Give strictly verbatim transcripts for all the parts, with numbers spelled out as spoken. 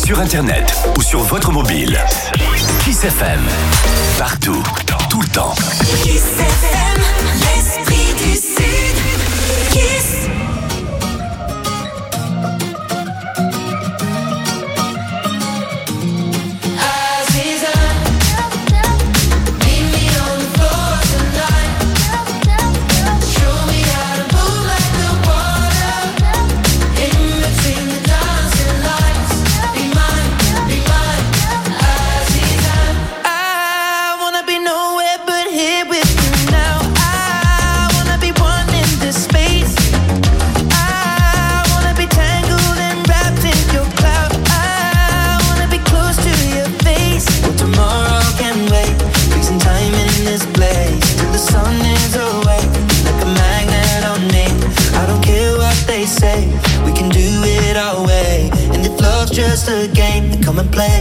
sur internet ou sur votre mobile. Kiss F M. Partout, tout le temps. Kiss F M, l'esprit du Sud. Kiss. Just a game, then come and play.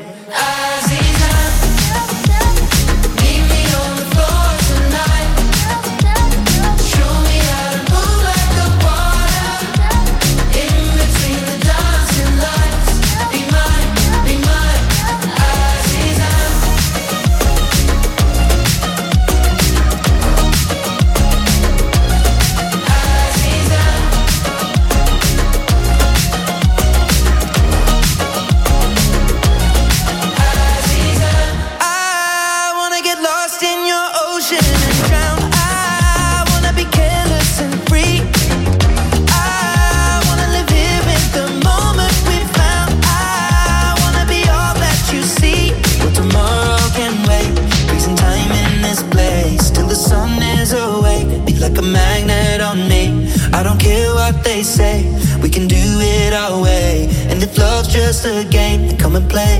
Say we can do it our way, and if love's just a game, then come and play.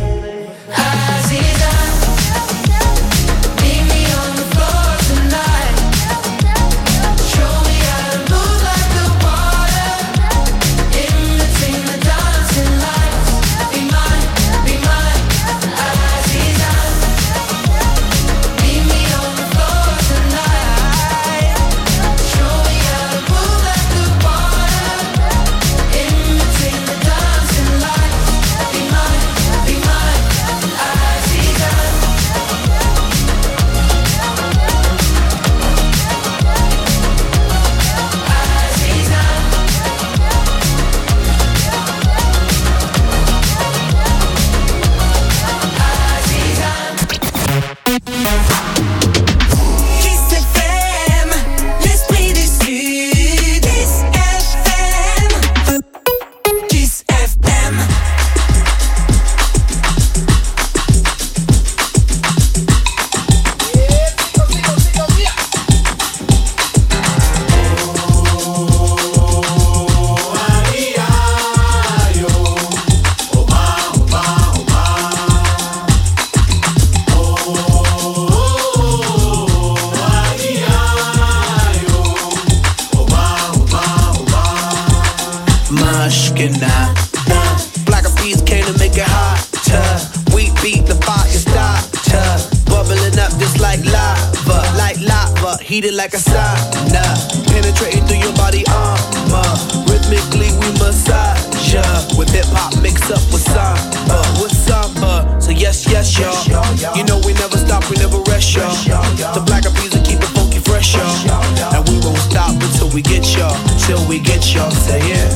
Heated like a sauna, penetrating through your body armor. Rhythmically we massage ya, with hip hop mixed up with samba, with samba. So yes, yes, y'all. You know we never stop, we never rest, y'all. The Black Eyed Peas will keep it funky fresh, y'all. And we won't stop until we get y'all, till we get y'all. Say yeah.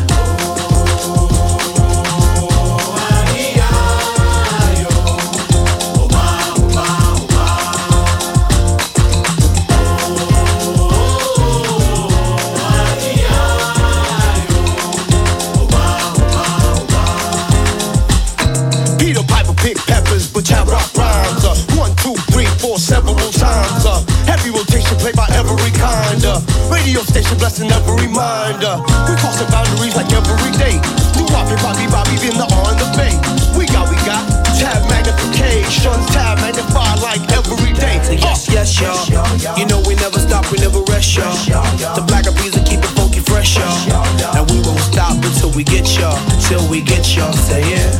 Radio station blessing every mind. Uh, we crossing boundaries like every day. Do Bobby, Bobby, Bobby, in the on the bay. We got, we got tab magnification, tab magnify like every day. So yes, yes, y'all. You know we never stop, we never rest, y'all. The Black Eyed Peas will keep it funky fresh, y'all. And we won't stop until we get y'all, till we get y'all. Say yeah.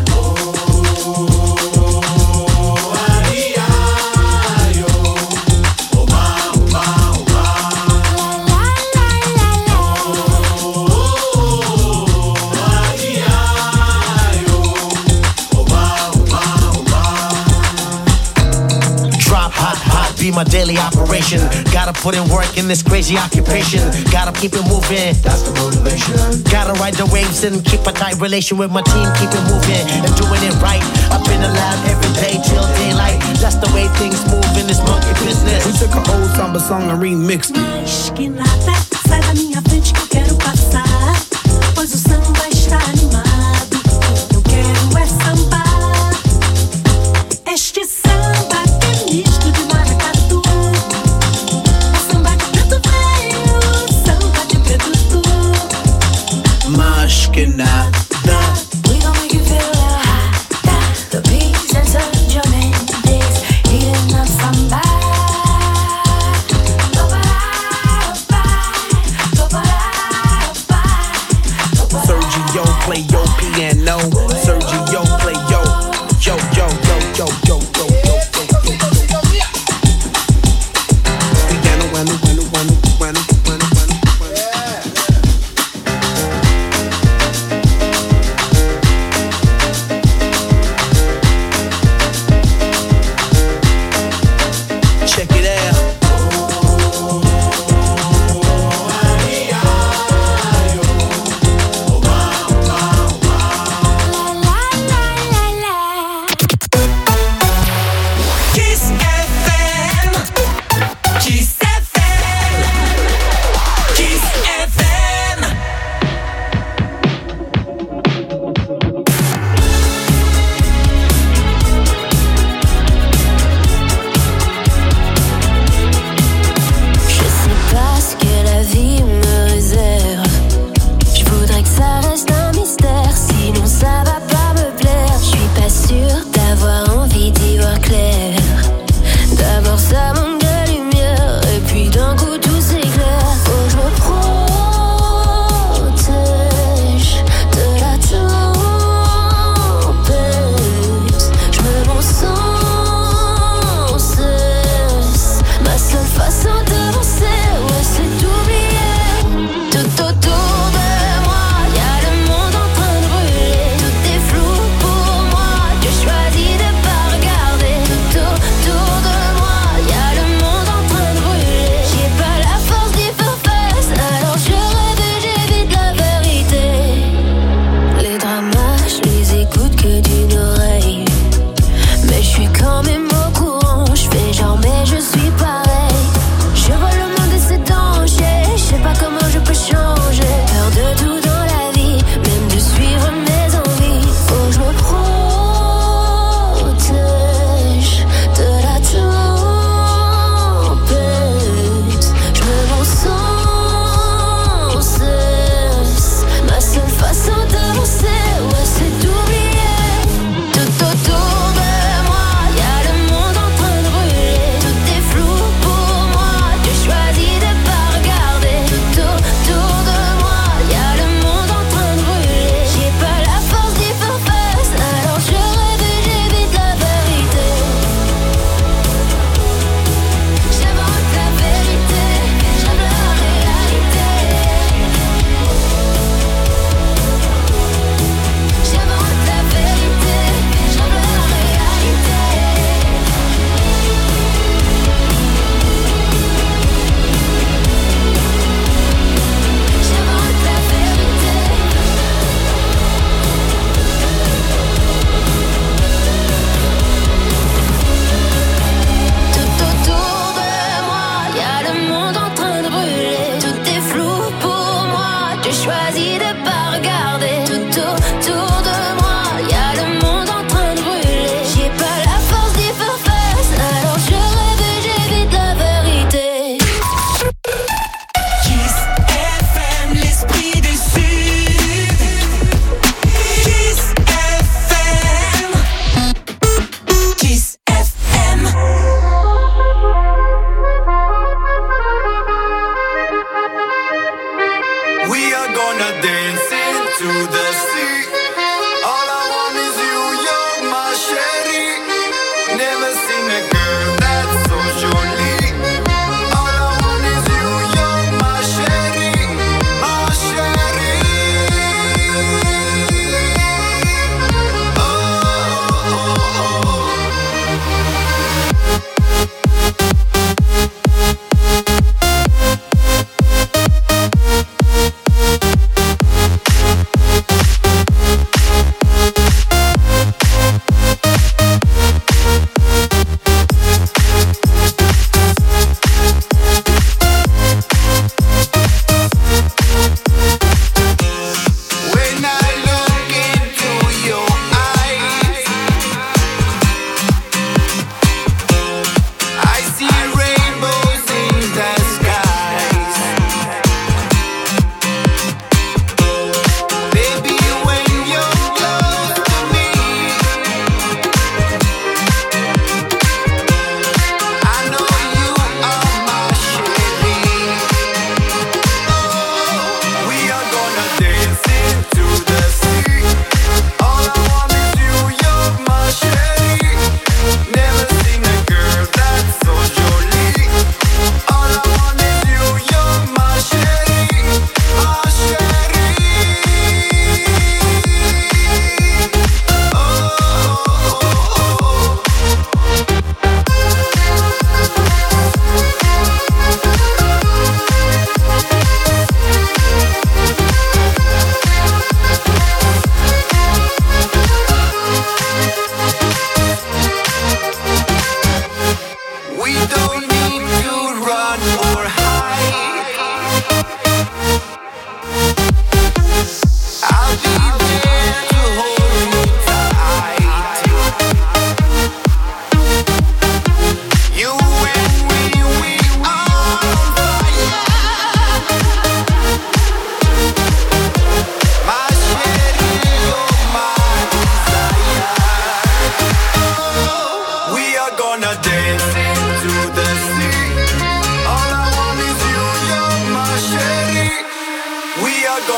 my daily operation. Gotta put in work in this crazy occupation. Gotta keep it moving, that's the motivation. Gotta ride the waves and keep a tight relation with my team. Keep it moving and doing it right. Up in the lab every day till daylight. That's the way things move in this monkey business. We took an old samba song and remixed it. Mas que nada, sai da minha frente que eu quero passar. Pois o samba está animado. Eu quero é sambar. Este samba que é misto de maracatu. É samba de preto velho, samba de preto tu. Mas que nada. We gon' make you feel hot. The beats and such your melodies, heating up samba. Sergio play your piano. Sergio play yo, yo, yo, yo, yo, yo, yo, yo, yo, yo, yo. Piano, piano, piano, piano, piano, piano, piano. Check it out. We are gonna dance.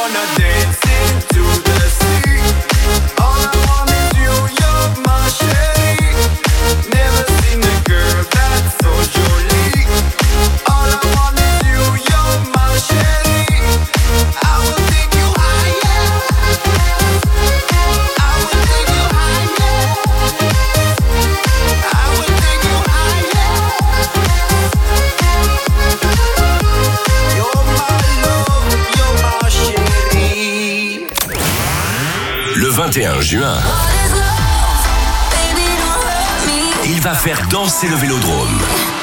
wanna dance into the sea. All I want is you, you're my shade. Never seen a girl that's so jolie. All I want is you, you're my shade. I will take you higher. I will take you higher. I will take you higher. You're my love, you're my chérie. Le vingt et un juin, il va faire danser le Vélodrome.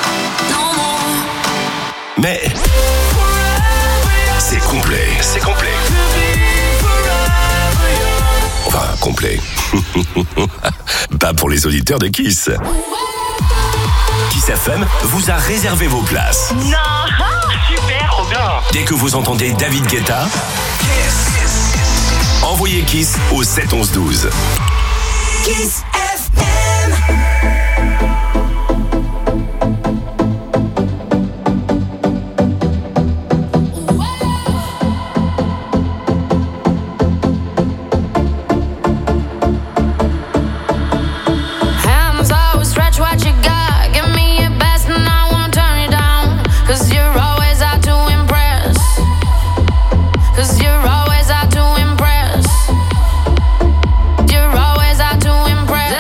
Mais c'est complet, c'est complet. Enfin, complet. Pas pour les auditeurs de Kiss. Kiss F M vous a réservé vos places. Non, super, trop bien. Dès que vous entendez David Guetta, envoyez Kiss au sept onze douze. Kiss F M. Hands out, stretch what you got. Give me your best and I won't turn you down. Cause you're always out to impress. Cause you're always out to impress. You're always out to impress.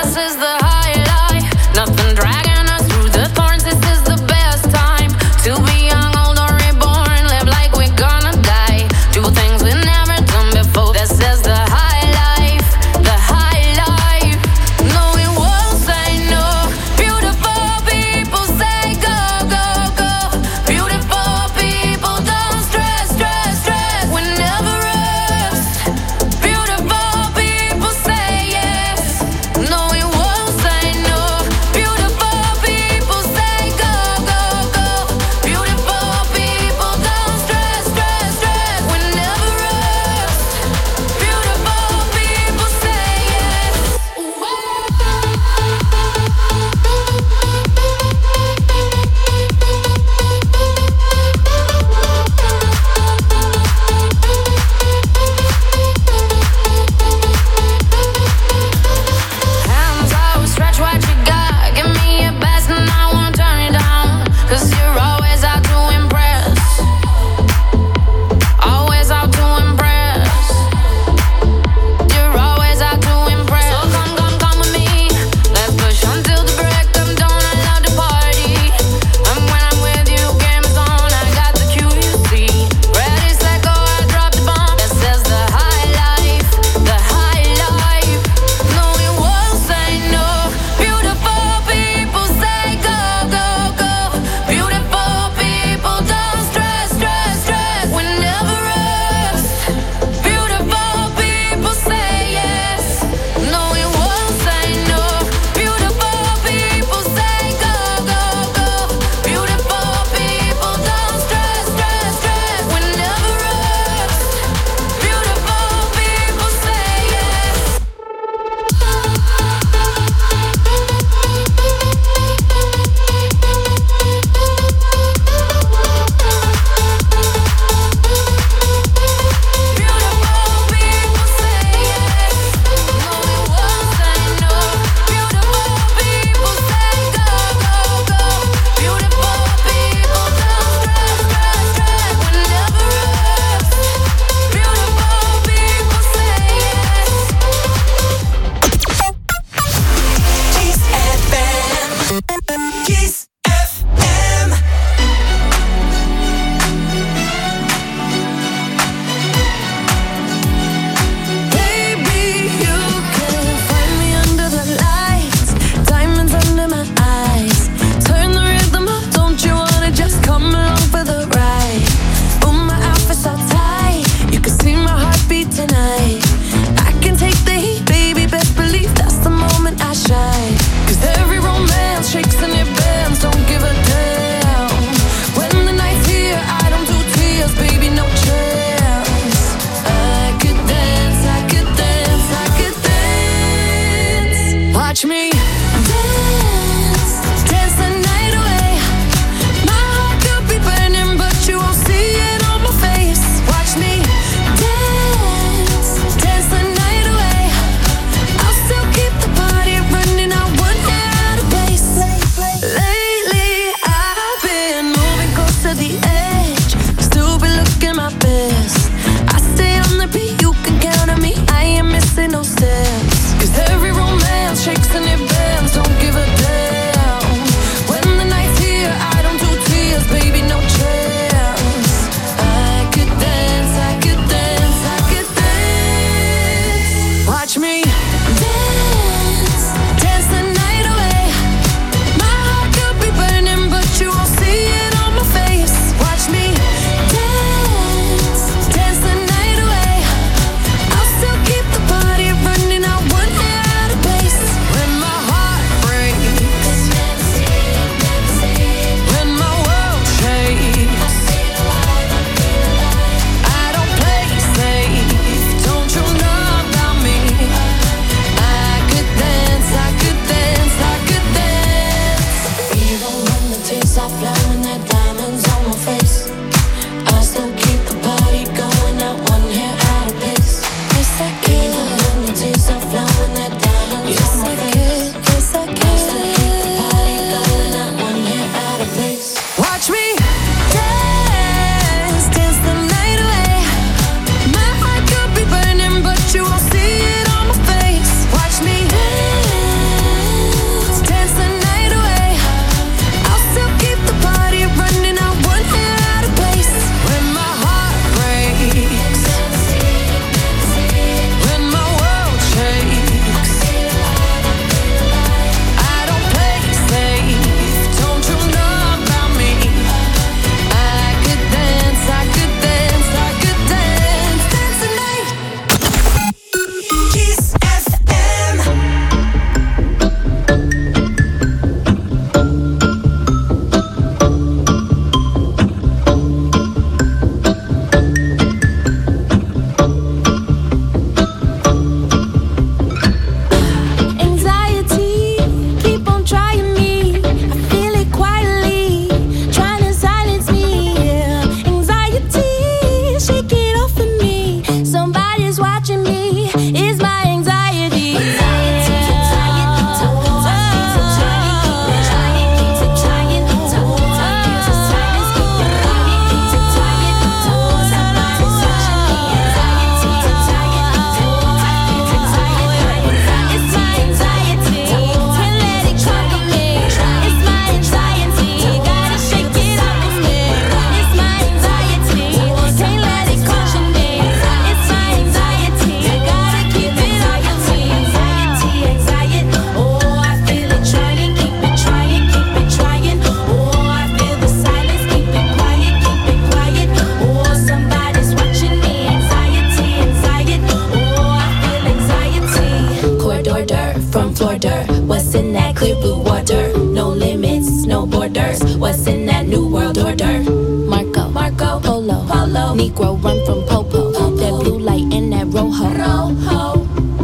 order. What's in that clear blue water? No limits, no borders. What's in that new world order? Marco, Marco, Polo, Polo. Negro run from Popo. Popo. That blue light and that rojo. Rojo.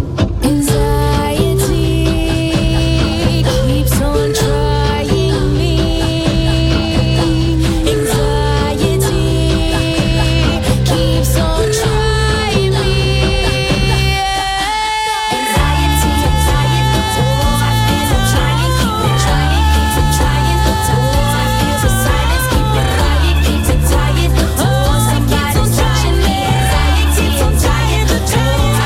Anxiety keeps on trying me. Anxiety keeps on trying me. Anxiety, anxiety, oh, I feel I'm trying, keep it trying, keep it trying. Oh, I feel the silence, keep it quiet, keep it tired. Oh, somebody's touching me. Anxiety, anxiety, oh, I feel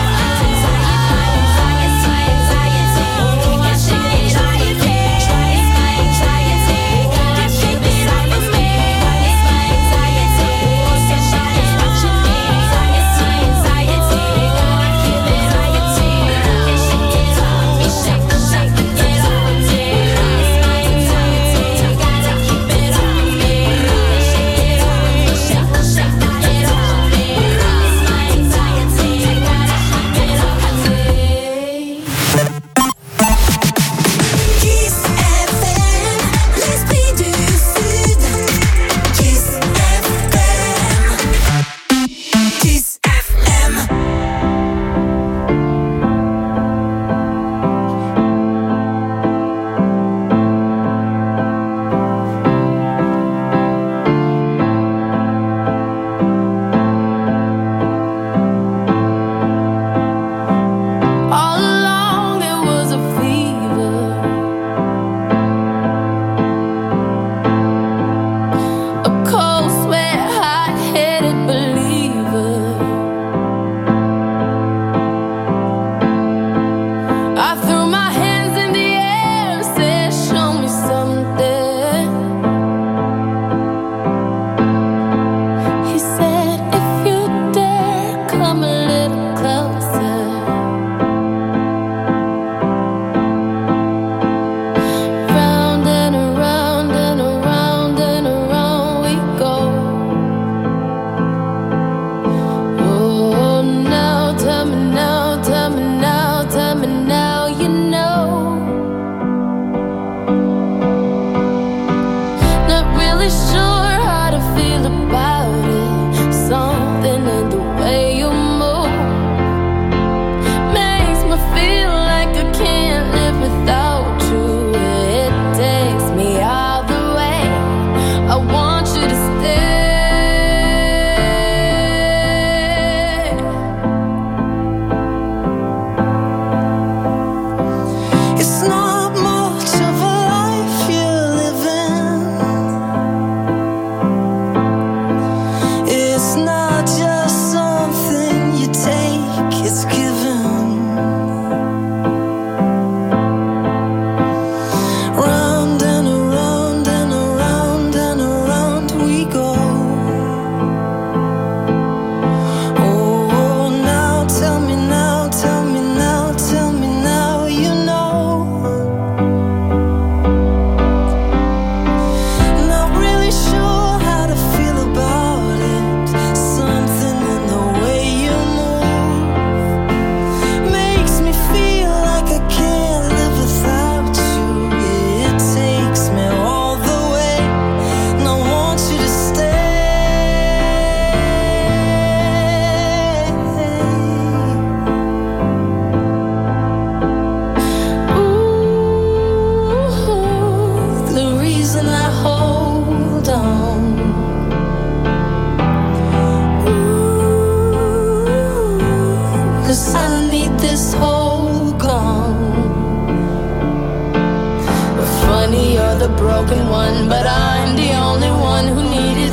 broken one, but I'm the only one who needed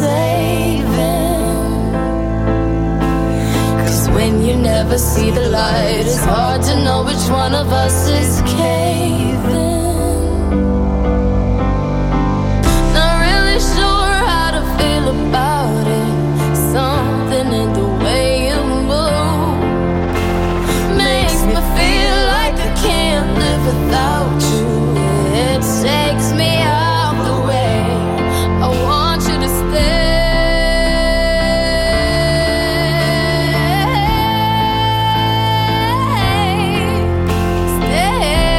saving. Cause when you never see the light, it's hard to know which one of us is caving. Not really sure how to feel about it. Something in the way you move makes me feel like I can't live without you. It takes me out the way. I want you to stay. Stay.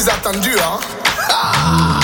plus attendu, hein. Ah.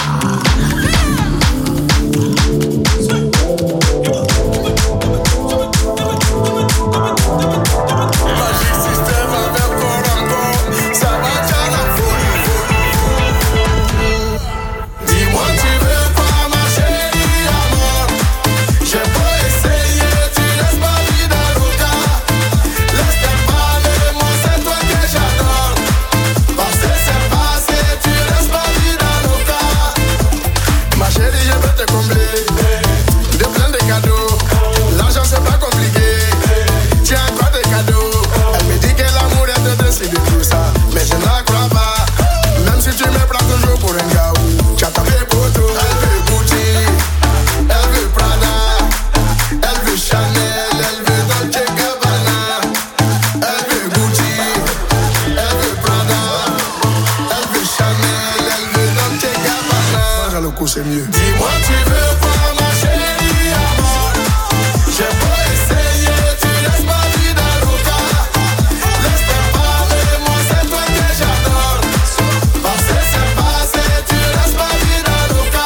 C'est mieux. Dis-moi tu veux quoi ma chérie amor. J'ai beau essayer, tu laisses ma vie dans l'oca. Laisse-moi parler, moi c'est toi que j'adore. Passé c'est passé, tu laisses ma vie dans l'oca.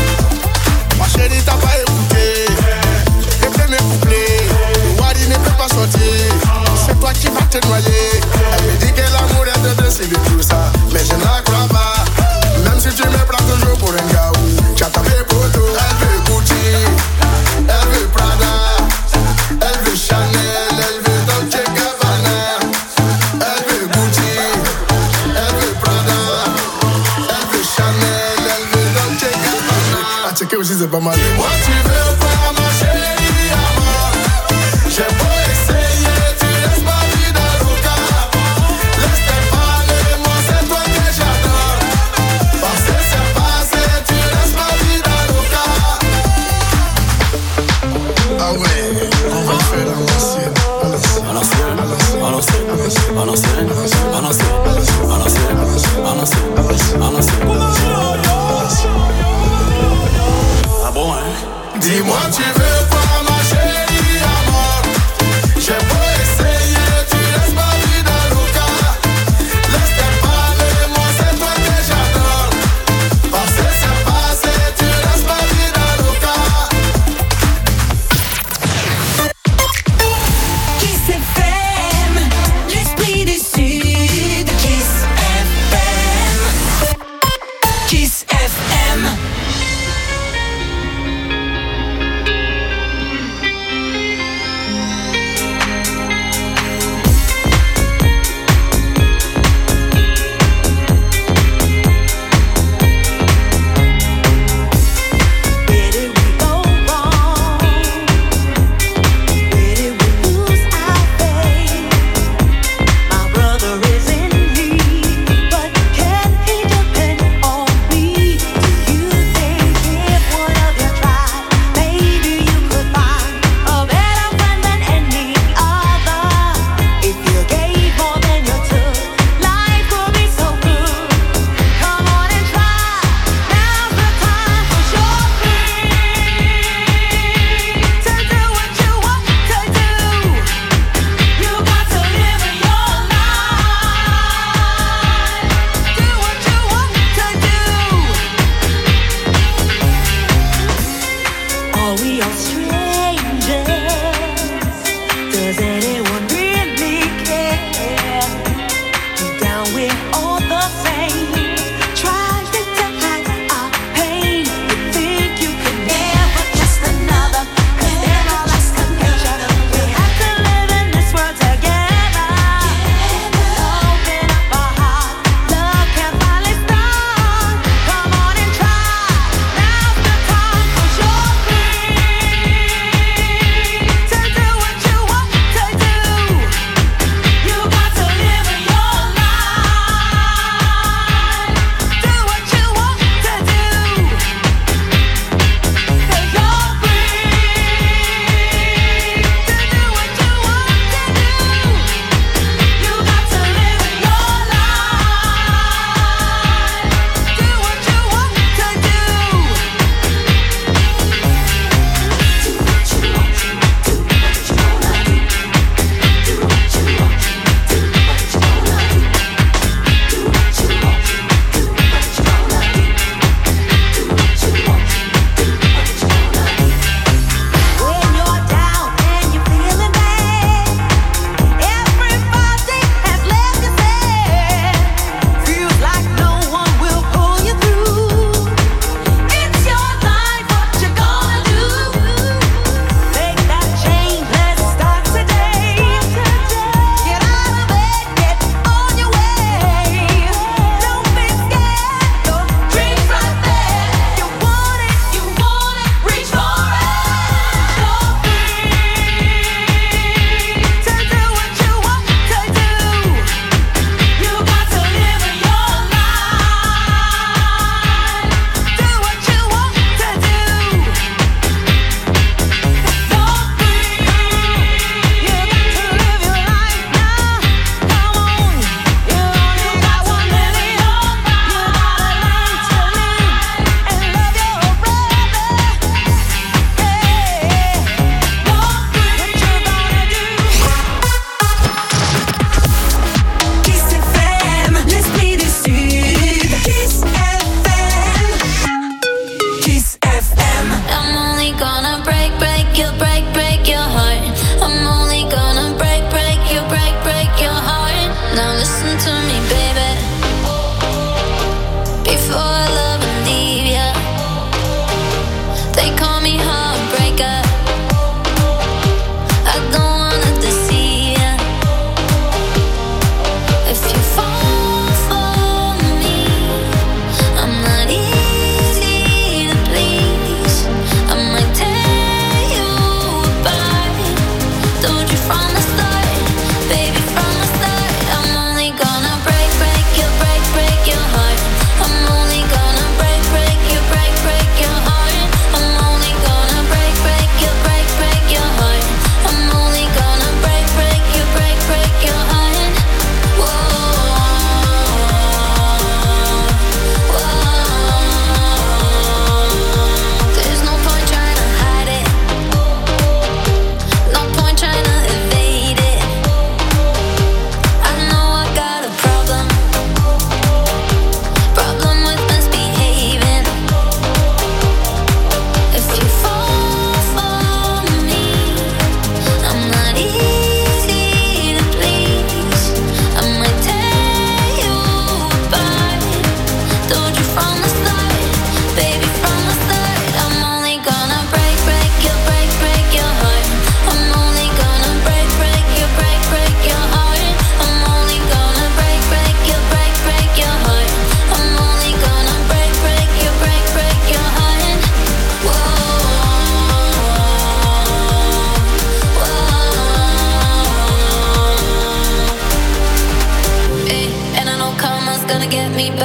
Ma chérie t'as pas écouté les premiers couplets. Le wadi ne peut pas sortir. C'est toi qui vas te noyer. Elle me dit que l'amour est de deux, c'est de tout ça. Mais je n'en crois pas. Même si tu me prends toujours pour un gars. J'attends mes photos, elle veut Gucci, elle veut Prada, elle veut Chanel, elle veut Dolce Gabbana, elle veut Gucci, elle veut Prada, elle veut Chanel, elle veut Dolce Gabbana. Ah, checker aussi c'est pas mal. Moi tu veux pas ma chérie amor. J'ai beau essayer, tu laisses ma vie dans l'oca. Laisse-moi parler, moi c'est toi que j'adore. Passé c'est passé, tu laisses ma vie dans l'oca. Ah ouais, on va faire à l'ancienne. À l'ancienne, à l'ancienne, à l'ancienne, à l'ancienne, à l'ancienne, à l'ancienne, à l'ancienne, à l'ancienne. Ah bon, hein? Dis-moi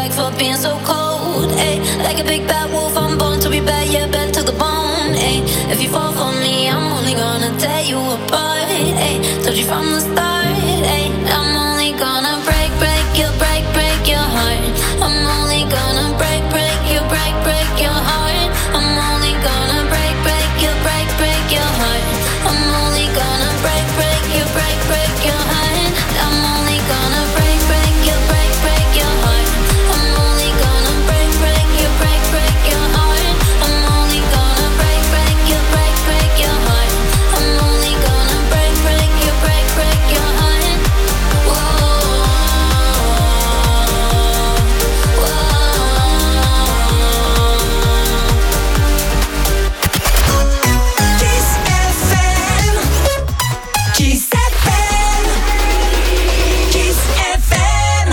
back for being so cold. Ay, like a big bad wolf, I'm born to be bad, yeah, bad to the bone. Ay, if you fall for me, I'm only gonna tear you apart. Ay, told you from the start. Ay, I'm only gonna break, break you, break, break your heart. I'm only gonna break, break you, break, break your heart. I'm only gonna break, break you, break, break your heart. I'm only gonna break, break you, break, break your heart. I'm only gonna break, break you, break, break your heart. I'm only gonna break, break you, break, break your heart. I'm only gonna break, break you, break, break your heart. I'm only gonna break, break you, break, break your heart. Whoa, Kiss F M. Kiss F M. Kiss F M.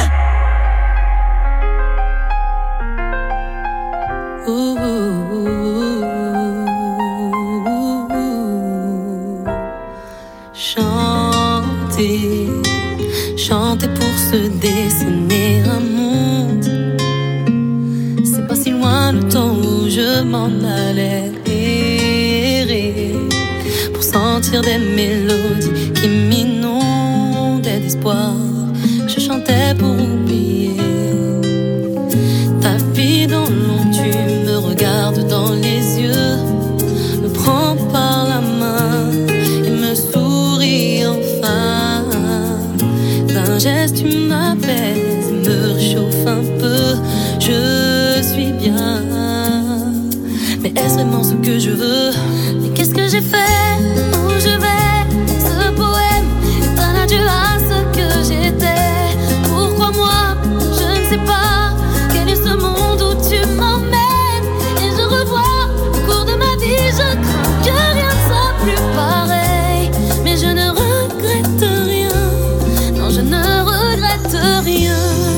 Chanter, chanter pour se dessiner un monde. C'est pas si loin le temps où je m'en allais errer pour sentir des mélodies qui m'inondaient d'espoir. Je chantais pour oublier ta vie dans l'ombre. Tu me regardes dans les yeux, me prends par la main et me souris enfin. D'un geste tu m'apaises et me réchauffe un peu. Je suis bien, mais est-ce vraiment ce que je veux? Mais qu'est-ce que j'ai fait? Où je vais? Ce poème est un adieu à ce que j'étais. Pourquoi moi? Je ne sais pas. Quel est ce monde où tu m'emmènes? Et je revois au cours de ma vie, je crains que rien ne soit plus pareil. Mais je ne regrette rien. Non, je ne regrette rien.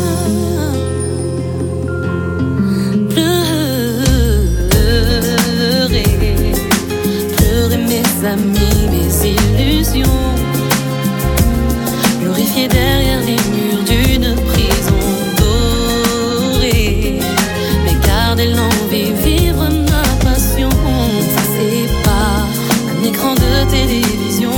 Pleurer, pleurer mes amis, mes illusions, glorifier derrière les murs d'une prison dorée, mais garder l'envie, vivre ma passion. C'est pas un écran de télévision.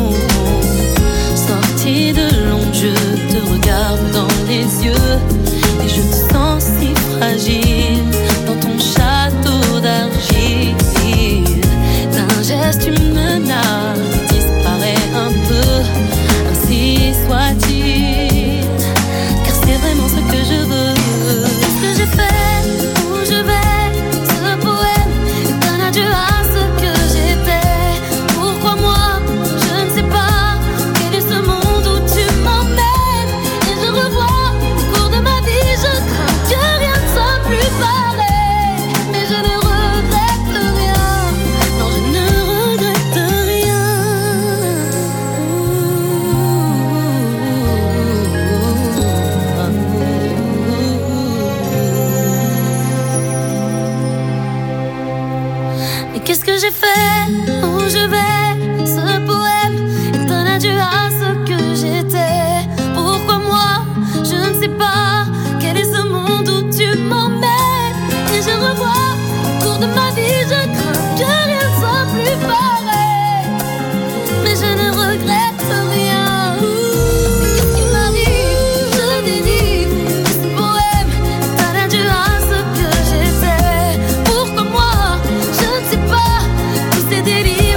Sorti de l'ombre, je te regarde dans les yeux et je te sens si fragile dans ton château d'argile. D'un geste tu menaces, disparaît un peu, ainsi soit-il, car c'est vraiment ce que je veux. Qu'est-ce que j'ai fait? Où je vais? Ce poème est un adieu à ce que j'étais. Pourquoi moi? Je ne sais pas. Quel est ce monde où tu m'emmènes? Et je revois au cours de ma vie, je crains que rien ne soit plus pareil. Mais je ne regrette rien. Non, je ne regrette rien. Mais qu'est-ce que j'ai fait? Où je vais? Ce poème est un adieu à ce que j'étais. Pourquoi moi? Je ne sais pas. Quel est ce monde où tu m'emmènes? Et je revois au cours de ma vie, je crains que rien ne soit plus pareil. Mais je ne regrette rien. Mais qu'est-ce qui m'arrive? Je dérive. Ce poème est un adieu à ce que j'étais. Pourquoi moi? Je ne sais pas. Tous ces délires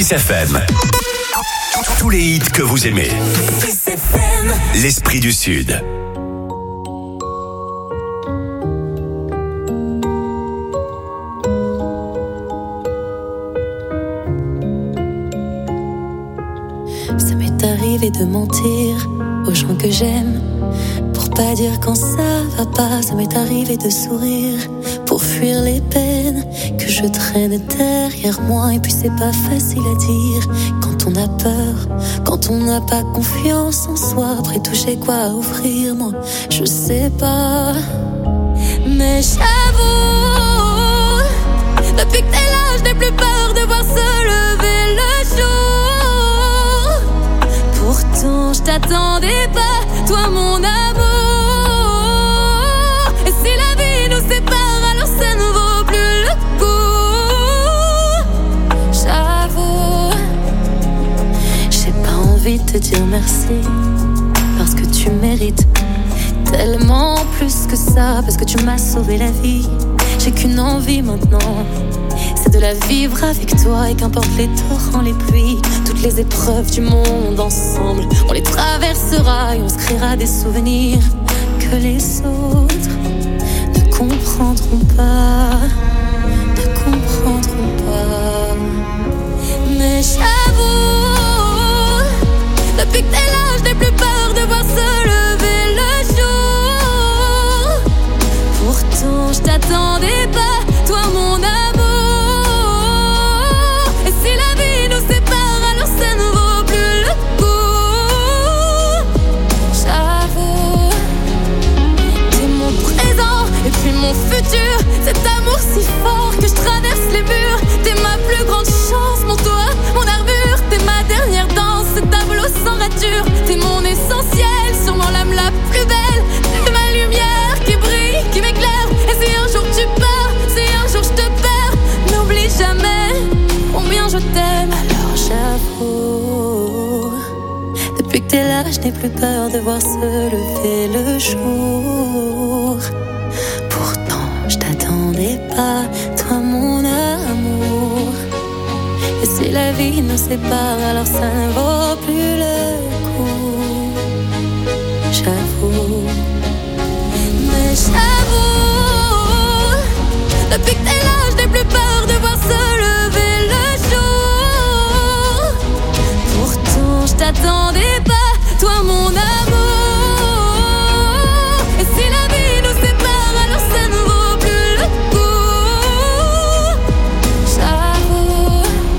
Kiss F M. Tous les hits que vous aimez. Kiss F M. L'esprit du Sud. Ça m'est arrivé de mentir aux gens que j'aime pour pas dire quand ça va pas. Ça m'est arrivé de sourire pour fuir les peines que je traîne derrière moi. Et puis c'est pas facile à dire quand on a peur, quand on n'a pas confiance en soi. Après tout j'ai quoi à offrir, moi je sais pas. Mais j'avoue, depuis que t'es là je n'ai plus peur de voir se lever le jour. Pourtant je t'attendais pas, toi mon amour. Et si la vie nous sépare, alors ça ne vaut plus le coup. J'avoue, j'ai pas envie de te dire merci, parce que tu mérites tellement plus que ça, parce que tu m'as sauvé la vie. J'ai qu'une envie maintenant, c'est de la vivre avec toi. Et qu'importe les torrents, les pluies, toutes les épreuves du monde ensemble, on les traversera et on se créera des souvenirs que les autres ne comprendront pas, ne comprendront pas. Mais j'avoue, depuis que t'es là, je n'ai plus peur de voir se lever le jour. Pourtant je t'attendais pas, toi mon amour. Et si la vie nous sépare, alors ça ne vaut plus le coup. J'avoue, t'es mon présent et puis mon futur. Cet amour si fort que je traverse les murs. T'es ma plus grande chance, mon toit, mon armure. T'es ma dernière danse, ce tableau sans rature. T'es mon essentiel, sûrement l'âme la plus belle. T'es ma lumière qui brille, qui m'éclaire. Et si un jour tu pars, si un jour je te perds, n'oublie jamais combien je t'aime. Alors j'avoue, depuis que t'es là, je n'ai plus peur de voir se lever le jour. Pourtant je t'attendais pas, toi mon amour. Et si la vie nous sépare, alors ça ne vaut plus le coup. J'avoue, mais j'avoue, depuis que t'es là, je n'ai plus peur de voir se lever le jour. Pourtant je t'attendais pas, toi mon amour. Et si la vie nous sépare, alors ça ne vaut plus le coup. J'avoue.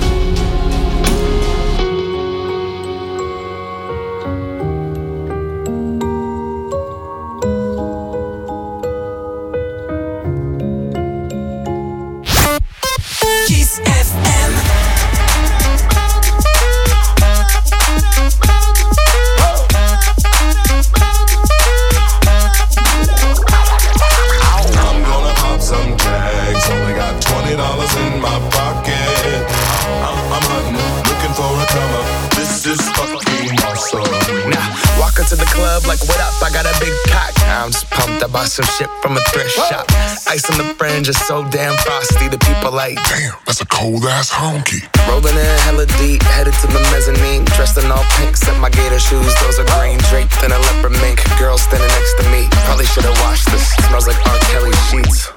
Kiss F M. I'm gonna pop some tags. Only got twenty dollars in my pocket. I'm, I'm hunting, looking for a come up. This is fucking awesome. Now, walk into the club like, what up? I got a big cock. I'm just pumped. I bought some shit from a thrift shop. Ice on the fringe is so damn frosty. The people like, Damn, that's a cold ass honky. rolling in hella deep, headed to the mezzanine. Dressed in all pink, set my gator shoes. Those are green, draped in a leopard mink. Girl standing next to me. Probably should've washed this. Smells like R. Kelly sheets.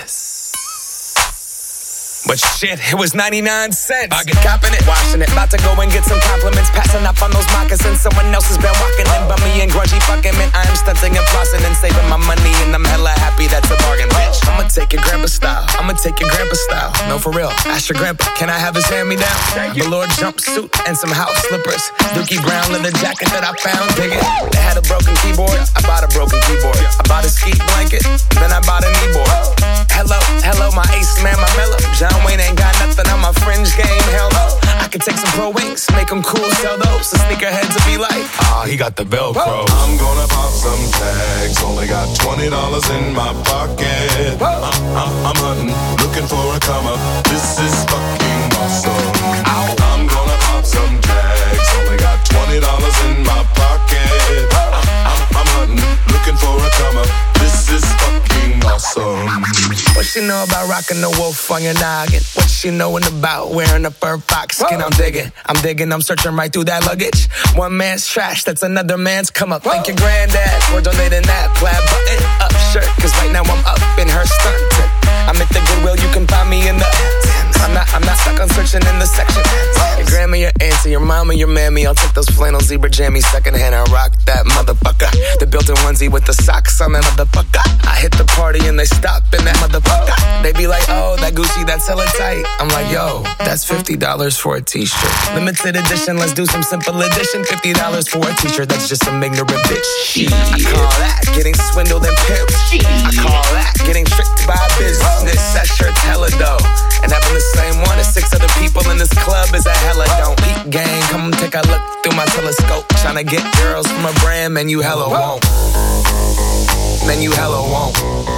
But shit, it was ninety-nine cents. I get copping it, washing it. About to go and get some compliments. Passing up on those moccasins. Someone else has been walking in. Bummy and grungy fucking man. I am stunting and flossing and saving my money. And I'm hella happy that's a bargain, bitch. I'ma take your grandpa style. I'ma take your grandpa style. No, for real. Ask your grandpa, can I have his hand-me-down? Velour jumpsuit and some house slippers. Dookie brown leather jacket that I found. Dig it. They had a broken keyboard. I bought a broken keyboard. I bought a ski blanket. Then I bought a kneeboard. Hello, hello, my ace man, my mellow. John Wayne ain't got nothing on my fringe game, hell no. I could take some pro wings, make them cool, sell those. The sneakerheads will be like, ah, he got the Velcro. I'm gonna pop some tags. Only got twenty dollars in my pocket. I'm, I'm, I'm hunting, looking for a come up. This is fucking awesome. I'm gonna pop some tags. Only got twenty dollars in my pocket. I'm, I'm, I'm hunting, looking for a come up. This is fucking awesome. But she know about rocking the wolf on your noggin? What she knowin' about wearing a fur fox skin? I'm digging, I'm digging, I'm searching right through that luggage. One man's trash, that's another man's come up. Thank your granddad for donating that plaid button up shirt. Cause right now I'm up in her skirt. I'm at the Goodwill, you can find me in the I'm not, I'm not stuck on searching in the section. Your grandma, your auntie, your mama, your mammy. I'll take those flannel zebra jammies secondhand and rock that motherfucker. The built-in onesie with the socks on that motherfucker. I hit the party and they stop in that motherfucker. They be like, oh, that Gucci, that's hella tight. I'm like, yo, that's fifty dollars for a t-shirt. Limited edition, let's do some simple edition. fifty dollars for a t-shirt, that's just some ignorant bitch. Shit. I call that getting swindled and pimped. I call that getting tricked by business. That shirt's hella dope. And having the same one as six other people in this club is a hella don't. Peep gang, come take a look through my telescope. Tryna get girls from a brand, man, you hella won't. Man, you hella won't.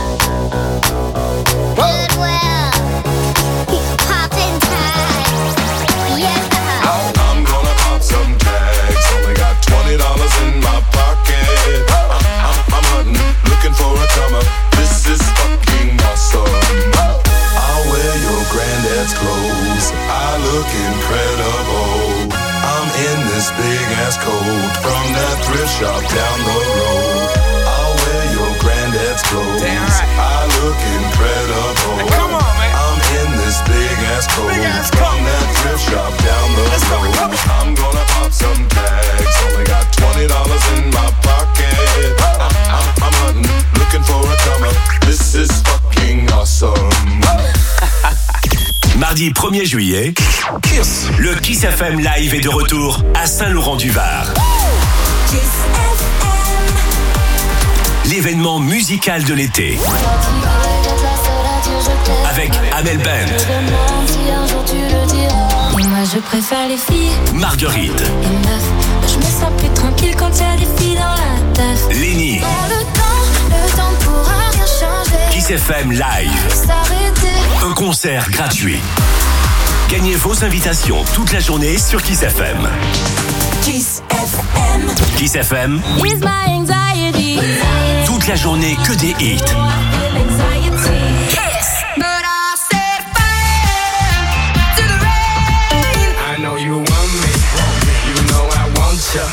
Goodwill, poppin' tags, yeah. I'm gonna pop some tags. Only got twenty dollars in my pocket. I'm, I'm, I'm hunting, looking for a comer. This is fucking awesome. I'll wear your granddad's clothes. I look incredible. I'm in this big ass coat from that thrift shop down the road. I'll wear your granddad's clothes. Damn right. I look incredible. Hey, come on, man. I'm in this big ass coat big ass from coat. That thrift shop down the Let's road. Go, I'm gonna pop some tags. Only got twenty dollars in my pocket. I'm, I'm, I'm hunting, looking for a comer. This is fucking awesome. Mardi premier juillet, Kiss. Le Kiss F M Live est de retour à Saint-Laurent-du-Var. Kiss F M. L'événement musical de l'été. Avec Amel Bent. Et moi je préfère les filles. Marguerite. Et meuf, je me sens plus tranquille quand il y a des filles dans la teuf. Lenny. Le temps, le temps pourra rien changer. Kiss F M Live. S'arrêter. Un concert gratuit. Gagnez vos invitations toute la journée sur Kiss F M. Kiss F M. Kiss F M. Is my anxiety. Toute la journée que des hits. Kiss. But I said fire to the rain. I know you want me, you know I want ya.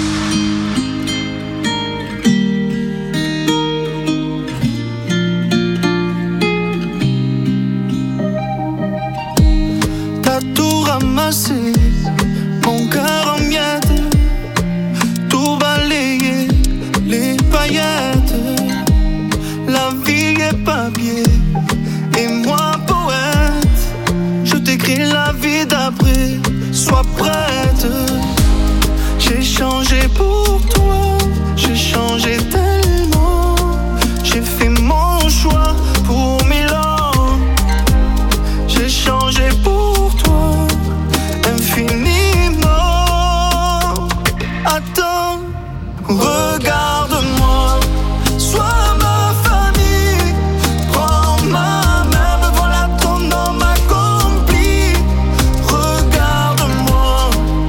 T'as tout ramassé, mon cœur en miettes, tout balayé, les paillettes. La vie est papier, et moi poète. Je t'écris la vie d'après, sois prête. J'ai changé pour toi, j'ai changé tellement. J'ai fait mon choix pour Milan. J'ai changé pour toi, infiniment. Attends, regarde-moi, sois ma famille. Prends ma main, me voilà ton homme accompli. Regarde-moi,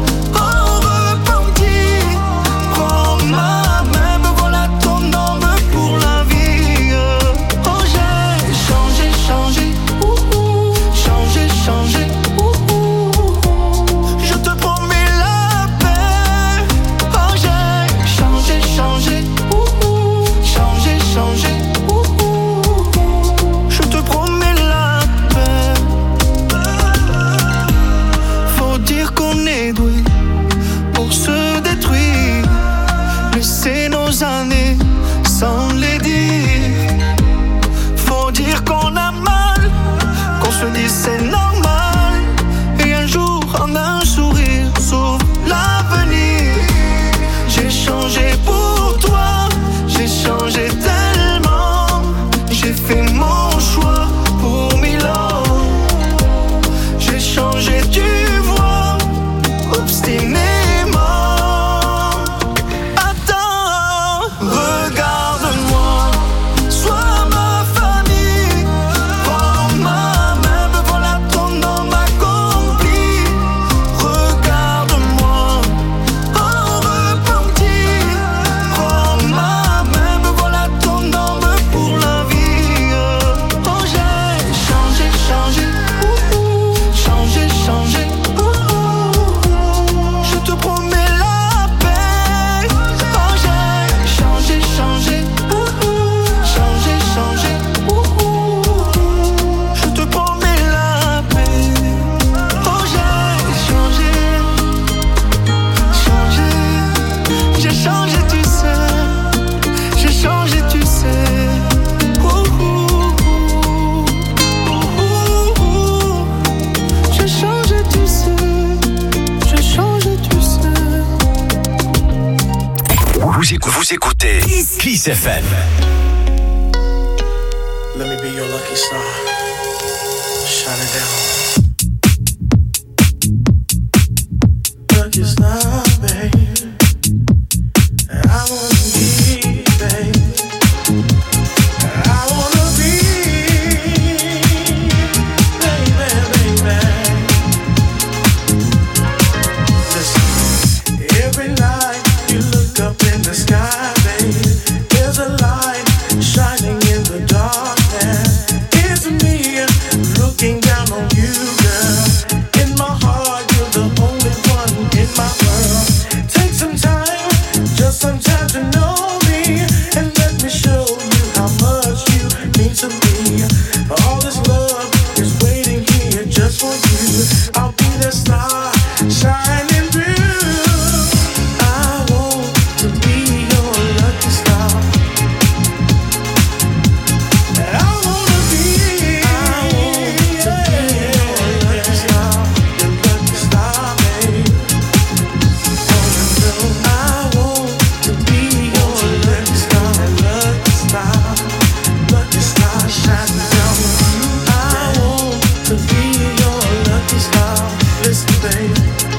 Vous écoutez Kiss F M. Let me be your lucky star. Shine it down. Lucky star, babe. I wanna be, babe. I wanna be, baby, baby. Listen, every night you look up in the sky, babe. There's a light shining in the darkness. It's me looking down on you, girl. In my heart, you're the only one in my world. Take some time, just some time to know me, and let me show you how much you mean to me. All this love is waiting here just for you. I'll be the star shining through. I want to be your lucky star. I wanna be, I want to be your lucky star, your lucky star, babe. Wanna know I want to be your lucky star, lucky star, lucky star shining down on you. I want to be your lucky star. Listen, babe.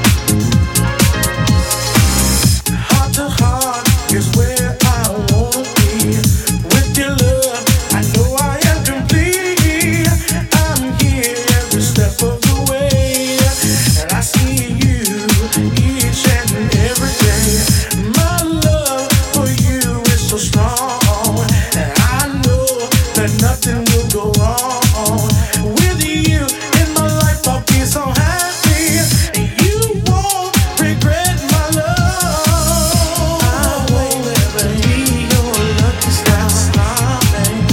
Heart to heart is where I wanna be. With your love, I know I am complete. I'm here every step of the way, and I see you each and every day. My love for you is so strong, and I know that nothing will go wrong. With you in my life, I'll be so happy, and you won't regret my love. I want to be your lucky star, babe.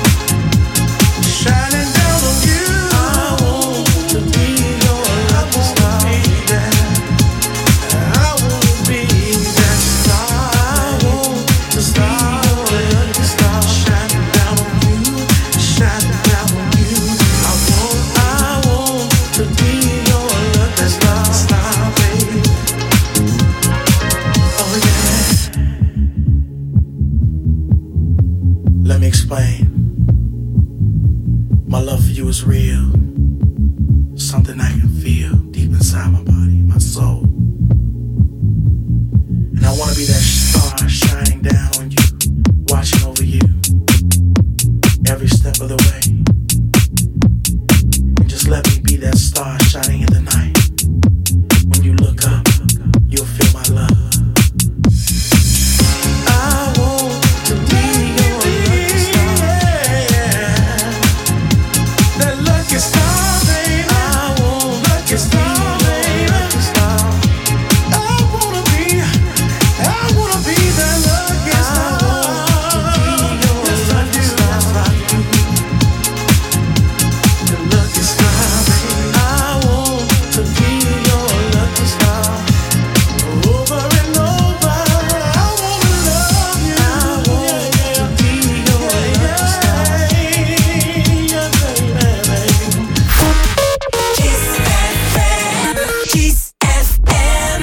Shining down on you. I want to be your lucky star, baby. I want to be that star. I want to be your lucky star, shining down on you, shining down on you. I want, I want to be your lucky star, star, baby. Oh yeah. Let me explain. My love for you is real. Something I can feel deep inside my body, my soul. And I wanna be that star shining down on you, watching over you every step of the way. And just let me be that star shining in the night. When you look up, you'll feel my love. I want to be your lucky star. That lucky star, baby. I want lucky star, baby. Lucky star. I wanna be, I wanna be that lucky star. I want to be your lucky star. The lucky star, baby. I want to be your lucky star. Over and over, I wanna love you. I want to be your lucky star. Yeah, baby. Kiss F M, Kiss F M.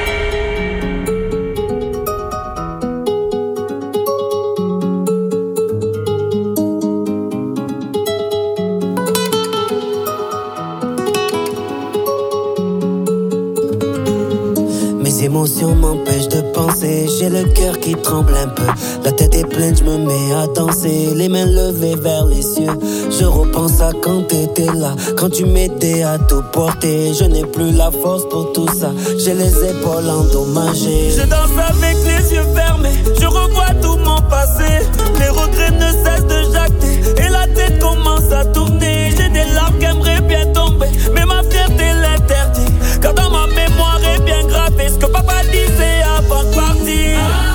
Mes émotions m'empêchent de penser. J'ai le cœur qui tremble un peu. La tête est pleine, je me mets à danser. Les mains levées vers les cieux. Je repense à quand t'étais là, quand tu m'aidais à tout porter. Je n'ai plus la force pour tout ça. J'ai les épaules endommagées. Je danse avec les yeux fermés, je revois tout mon passé. Les regrets ne cessent de jacter et la tête commence à tourner. J'ai des larmes qui aimeraient bien tomber, mais ma fierté l'interdit. Car dans ma mémoire est bien gravé ce que papa disait avant de partir.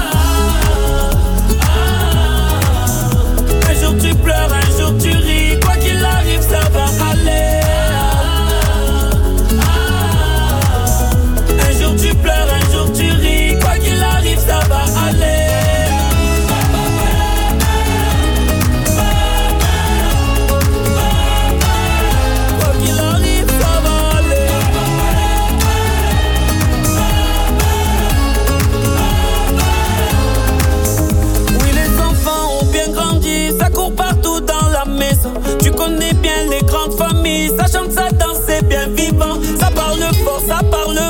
Un jour tu pleures, un jour tu ris. Quoi qu'il arrive, ça va aller. Un jour tu pleures, un jour tu ris. Quoi qu'il arrive, ça va aller. Quoi qu'il arrive, bien vivant. Ça parle fort, ça parle